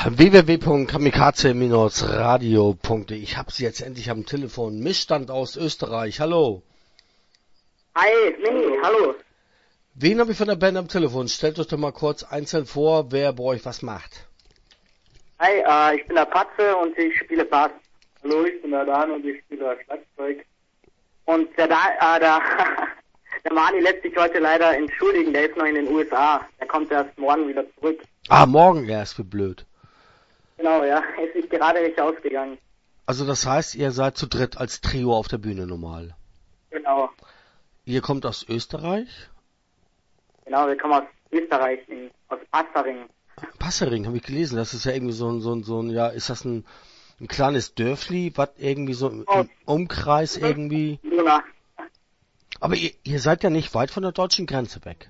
www.kamikaze-radio.de. Ich habe Sie jetzt endlich am Telefon. Missstand aus Österreich. Hallo. Hi, Mini, hallo. Wen habe ich von der Band am Telefon? Stellt euch doch mal kurz einzeln vor, wer bei euch was macht. Hi, ich bin der Patze und ich spiele Bass. Hallo, ich bin der Dan und ich spiele Schlagzeug. Und der Mani lässt sich heute leider entschuldigen, der ist noch in den USA. Der kommt erst morgen wieder zurück. Ah, morgen erst, wie blöd. Genau, ja, es ist gerade nicht ausgegangen. Also das heißt, ihr seid zu dritt als Trio auf der Bühne normal. Genau. Ihr kommt aus Österreich? Genau, wir kommen aus Österreich, aus Passering. Passering, habe ich gelesen. Das ist ja irgendwie so ein, ja, ist das ein kleines Dörfli, was irgendwie so im Umkreis irgendwie... Ja. Aber ihr seid ja nicht weit von der deutschen Grenze weg.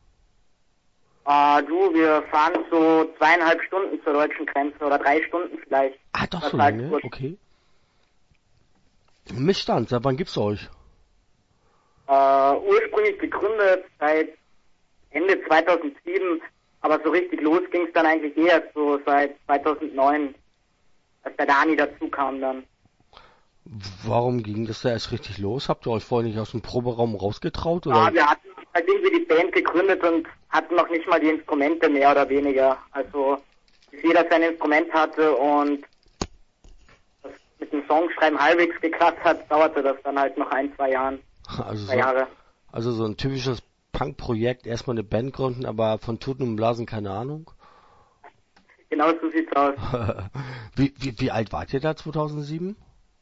Wir fahren so 2,5 Stunden zur deutschen Grenze oder 3 Stunden vielleicht. Ah, doch Das so heißt, lange? Okay. Missstand, seit wann gibt's euch? Ursprünglich gegründet seit Ende 2007, aber so richtig los ging es dann eigentlich erst so seit 2009, als der Dani dazu kam dann. Warum ging das da erst richtig los? Habt ihr euch vorher nicht aus dem Proberaum rausgetraut? Oder? Ja, wir hatten halt irgendwie die Band gegründet und hatten noch nicht mal die Instrumente mehr oder weniger. Also bis jeder sein Instrument hatte und das mit dem Songschreiben halbwegs geklappt hat, dauerte das dann halt noch 2 Jahre. Also so ein typisches Punk-Projekt, erstmal eine Band gründen, aber von Tuten und Blasen keine Ahnung? Genau so sieht's aus. Wie alt wart ihr da 2007?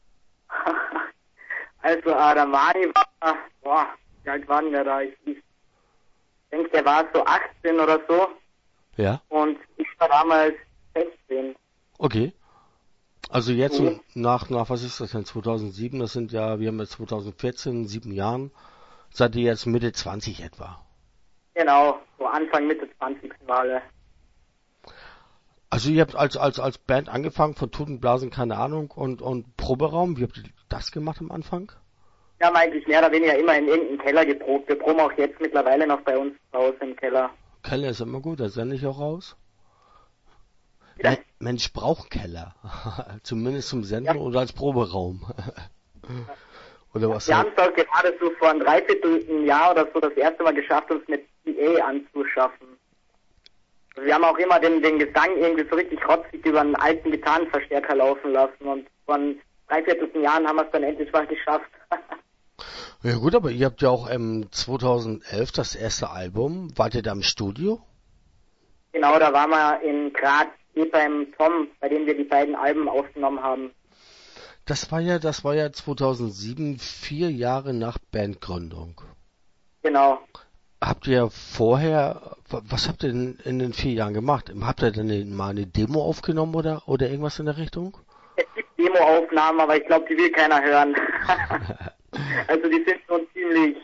Also der Mani war, wie alt waren wir da? Ich denke, der war so 18 oder so. Ja. Und ich war damals 16. Okay. Also jetzt nach was ist das denn, 2007, das sind ja, wir haben jetzt 2014, 7 Jahren, seid ihr jetzt Mitte 20 etwa? Genau, so Anfang, Mitte 20. Wale. Also ihr habt als Band angefangen, von Tuten, Blasen, keine Ahnung, und Proberaum, wie habt ihr das gemacht am Anfang? Wir haben eigentlich mehr oder weniger immer in irgendeinem Keller geprobt. Wir proben auch jetzt mittlerweile noch bei uns zu Hause im Keller. Keller ist immer gut, da sende ich auch raus. Ja. Mensch braucht Keller. Zumindest zum Senden oder als Proberaum. Oder was? Wir haben es auch gerade so vor einem Dreivierteljahr oder so das erste Mal geschafft, uns mit PA anzuschaffen. Also wir haben auch immer den Gesang irgendwie so richtig rotzig über einen alten Gitarrenverstärker laufen lassen und von Dreivierteljahren haben wir es dann endlich mal geschafft. Ja gut, aber ihr habt ja auch 2011 das erste Album. Wart ihr da im Studio? Genau, da waren wir in Graz beim Tom, bei dem wir die beiden Alben aufgenommen haben. Das war ja 2007, 4 Jahre nach Bandgründung. Genau. Habt ihr vorher, was habt ihr denn in den 4 Jahren gemacht? Habt ihr denn mal eine Demo aufgenommen oder irgendwas in der Richtung? Es gibt Demo-Aufnahmen, aber ich glaube, die will keiner hören. Also die sind schon ziemlich,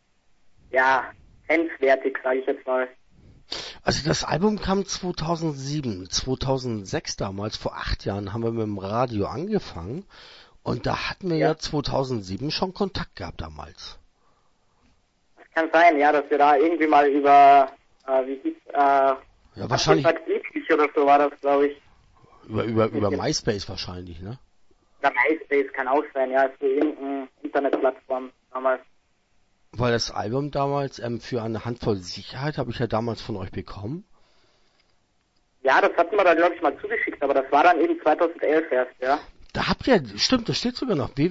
grenzwertig, sage ich jetzt mal. Also das Album kam 2007, 2006 damals, vor 8 Jahren haben wir mit dem Radio angefangen und da hatten wir ja 2007 schon Kontakt gehabt damals. Das kann sein, ja, dass wir da irgendwie mal über, wahrscheinlich oder so war das, glaube ich. Über MySpace wahrscheinlich, ne? Oder MySpace kann auch sein, ja, ist so irgendeine Internetplattform damals. Weil das Album damals für eine Handvoll Sicherheit habe ich ja damals von euch bekommen. Ja, das hatten wir da, glaube ich, mal zugeschickt, aber das war dann eben 2011 erst, ja. Da habt ihr, stimmt, das steht sogar noch,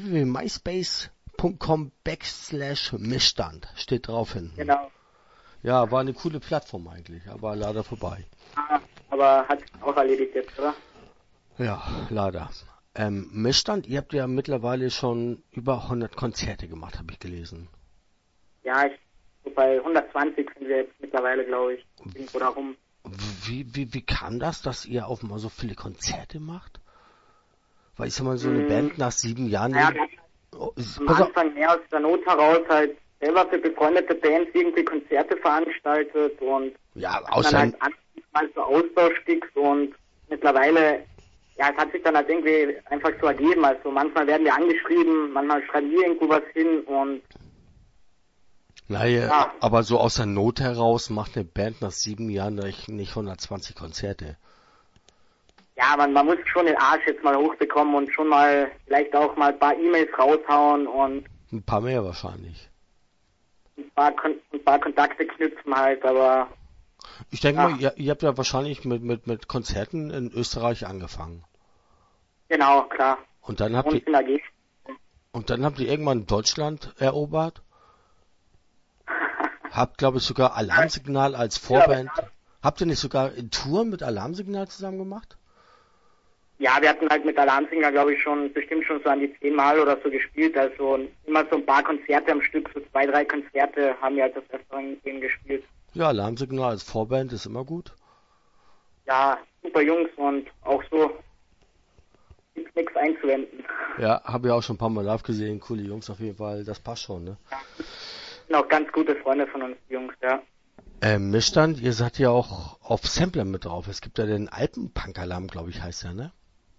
www.myspace.com/Missstand steht drauf hinten. Genau. Ja, war eine coole Plattform eigentlich, aber leider vorbei. Aber hat auch erledigt jetzt, oder? Ja, leider. Missstand, ihr habt ja mittlerweile schon über 100 Konzerte gemacht, habe ich gelesen. Ja, so bei 120 sind wir jetzt mittlerweile, glaube ich, irgendwo darum. Wie kam das, dass ihr auf mal so viele Konzerte macht? Weil ich sag mal, so eine Band nach 7 Jahren... Ja, am Anfang mehr aus der Not heraus halt selber für befreundete Bands irgendwie Konzerte veranstaltet und dann halt mal so Austauschsticks und mittlerweile, es hat sich dann halt irgendwie einfach so ergeben. Also manchmal werden wir angeschrieben, manchmal schreiben wir irgendwo was hin und naja, aber so aus der Not heraus macht eine Band nach 7 Jahren nicht 120 Konzerte. ja, man muss schon den Arsch jetzt mal hochbekommen und schon mal, vielleicht auch mal ein paar E-Mails raushauen und Ein paar mehr wahrscheinlich. ein paar Kontakte knüpfen halt, aber Ich denke ja, mal, ihr habt ja wahrscheinlich mit Konzerten in Österreich angefangen. genau, klar. Und dann habt Und ihr, in der Gegend. und dann habt ihr irgendwann Deutschland erobert. Habt, glaube ich, sogar Alarmsignal als Vorband. Habt ihr nicht sogar in Tour mit Alarmsignal zusammen gemacht? Ja, wir hatten halt mit Alarmsinger, glaube ich, bestimmt schon so an die 10 Mal oder so gespielt. Also immer so ein paar Konzerte am Stück, so 2, 3 Konzerte haben wir halt das Restaurant mit denen gespielt. Ja, Alarmsignal als Vorband ist immer gut. Ja, super Jungs und auch so gibt's nichts einzuwenden. Ja, habe ich auch schon ein paar Mal live gesehen. Coole Jungs auf jeden Fall. Das passt schon, ne? Sind auch ganz gute Freunde von uns, die Jungs, ja. Missstand, ihr seid ja auch auf Sampler mit drauf. Es gibt ja den Alpenpunk-Alarm, glaube ich, heißt der, ne?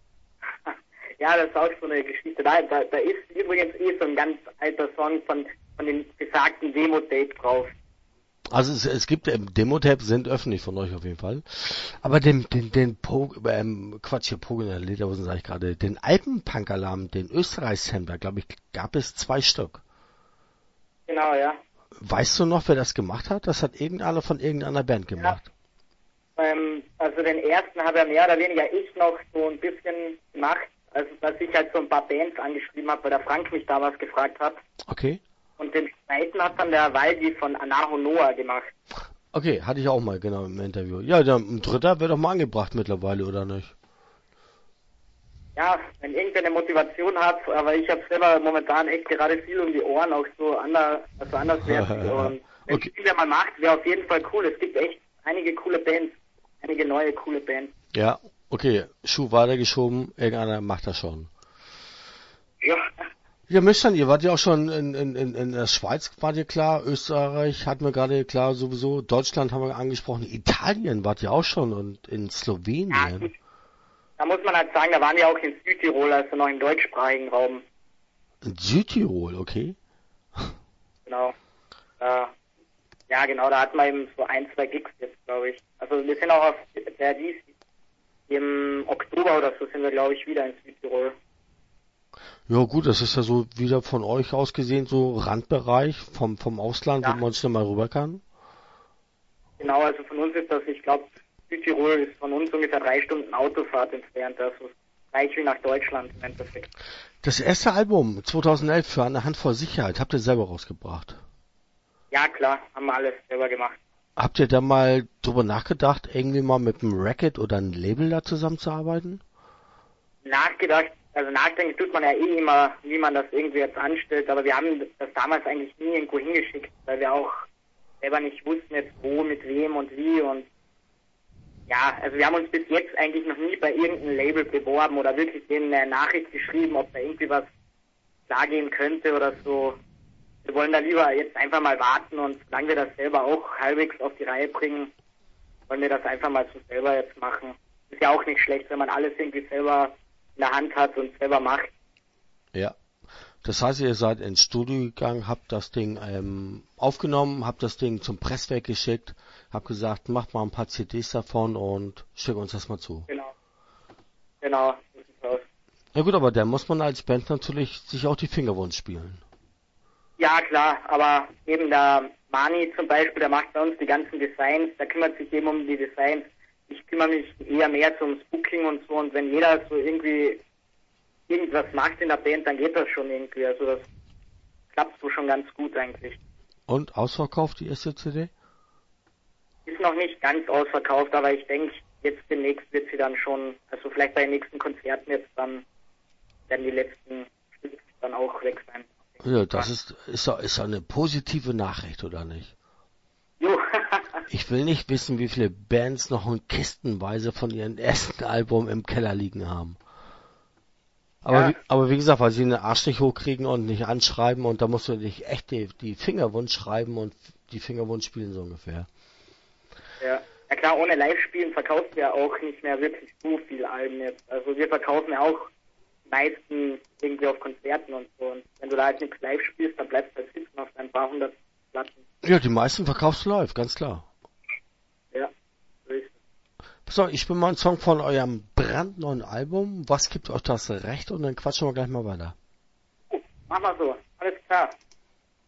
Ja, das ist auch so eine Geschichte. Da ist übrigens so ein ganz alter Song von den besagten Demo-Tape drauf. Also es gibt Demo-Tabs sind öffentlich von euch auf jeden Fall. Aber Quatsch, hier Pogo in der Lederhosen sage ich gerade, den Alpenpunk-Alarm, den Österreich-Sampler, glaube ich, gab es 2 Stück. Genau, ja. Weißt du noch, wer das gemacht hat? Das hat irgendeiner von irgendeiner Band gemacht. Also den ersten habe ja mehr oder weniger ich noch so ein bisschen gemacht. Also dass ich halt so ein paar Bands angeschrieben habe, weil der Frank mich damals gefragt hat. Okay. Und den zweiten hat dann der Waldi von Anaho Noah gemacht. Okay, hatte ich auch mal, genau, im Interview. Ja, ein dritter wird doch mal angebracht mittlerweile, oder nicht? Ja, wenn irgendwer eine Motivation hat, aber ich habe selber momentan echt gerade viel um die Ohren, auch so anderswertig. Und wenn Okay. es irgendwer mal macht, wäre auf jeden Fall cool. Es gibt echt einige coole Bands, einige neue coole Bands. Ja, okay, Schuh weitergeschoben, irgendeiner macht das schon. Ja. Ja, Mischern, ihr wart ja auch schon in der Schweiz, wart ihr klar, Österreich hatten wir gerade klar sowieso, Deutschland haben wir angesprochen, Italien wart ihr auch schon und in Slowenien. Ja, da muss man halt sagen, da waren wir auch in Südtirol, also noch im deutschsprachigen Raum. In Südtirol, okay. Genau. Ja, genau, da hatten wir eben so 1, 2 Gigs jetzt, glaube ich. Also wir sind auch im Oktober oder so sind wir, glaube ich, wieder in Südtirol. Ja gut, das ist ja so wieder von euch aus gesehen so Randbereich vom Ausland, Ja. wo man schnell mal rüber kann. Genau, also von uns ist das, ich glaube, Südtirol ist von uns ungefähr 3 Stunden Autofahrt entfernt, also gleich wie nach Deutschland im Endeffekt. Das erste Album 2011 für eine Handvoll Sicherheit habt ihr selber rausgebracht. Ja, klar, haben wir alles selber gemacht. Habt ihr da mal drüber nachgedacht, irgendwie mal mit einem Racket oder einem Label da zusammenzuarbeiten? Nachdenken tut man ja eh immer, wie man das irgendwie jetzt anstellt, aber wir haben das damals eigentlich nie irgendwo hingeschickt, weil wir auch selber nicht wussten jetzt wo, mit wem und wie und ja, also wir haben uns bis jetzt eigentlich noch nie bei irgendeinem Label beworben oder wirklich denen eine Nachricht geschrieben, ob da irgendwie was klar gehen könnte oder so. Wir wollen da lieber jetzt einfach mal warten und solange wir das selber auch halbwegs auf die Reihe bringen, wollen wir das einfach mal so selber jetzt machen. Ist ja auch nicht schlecht, wenn man alles irgendwie selber in der Hand hat und selber macht. Ja. Das heißt, ihr seid ins Studio gegangen, habt das Ding aufgenommen, habt das Ding zum Presswerk geschickt, habt gesagt, macht mal ein paar CDs davon und schickt uns das mal zu. Genau, so sieht's aus. Ja gut, aber da muss man als Band natürlich sich auch die Finger wund spielen. Ja, klar, aber eben der Mani zum Beispiel, der macht bei uns die ganzen Designs, der kümmert sich eben um die Designs. Ich kümmere mich eher mehr so ums Booking und so und wenn jeder so irgendwie irgendwas macht in der Band, dann geht das schon irgendwie. Also das klappt so schon ganz gut eigentlich. Und ausverkauft die erste CD? Ist noch nicht ganz ausverkauft, aber ich denke, jetzt demnächst wird sie dann schon, also vielleicht bei den nächsten Konzerten jetzt dann werden die letzten Stücke dann auch weg sein. Ja, das ist doch eine positive Nachricht, oder nicht? Jo. Ich will nicht wissen, wie viele Bands noch in kistenweise von ihrem ersten Album im Keller liegen haben. Aber wie gesagt, weil sie den Arsch nicht hochkriegen und nicht anschreiben und da musst du dich echt die Fingerwunsch schreiben und die Fingerwunsch spielen so ungefähr. Ja. Ja klar, ohne Live-Spielen verkaufen wir auch nicht mehr wirklich so viel Alben jetzt. Also wir verkaufen ja auch die meisten irgendwie auf Konzerten und so. Und wenn du da halt nichts live spielst, dann bleibst du halt sitzen auf deinen paar hundert Platten. Ja, die meisten verkaufst du live, ganz klar. Ja, so ist es. So, ich bin mal ein Song von eurem brandneuen Album. Was gibt euch das Recht? Und dann quatschen wir gleich mal weiter. Mach mal so. Alles klar.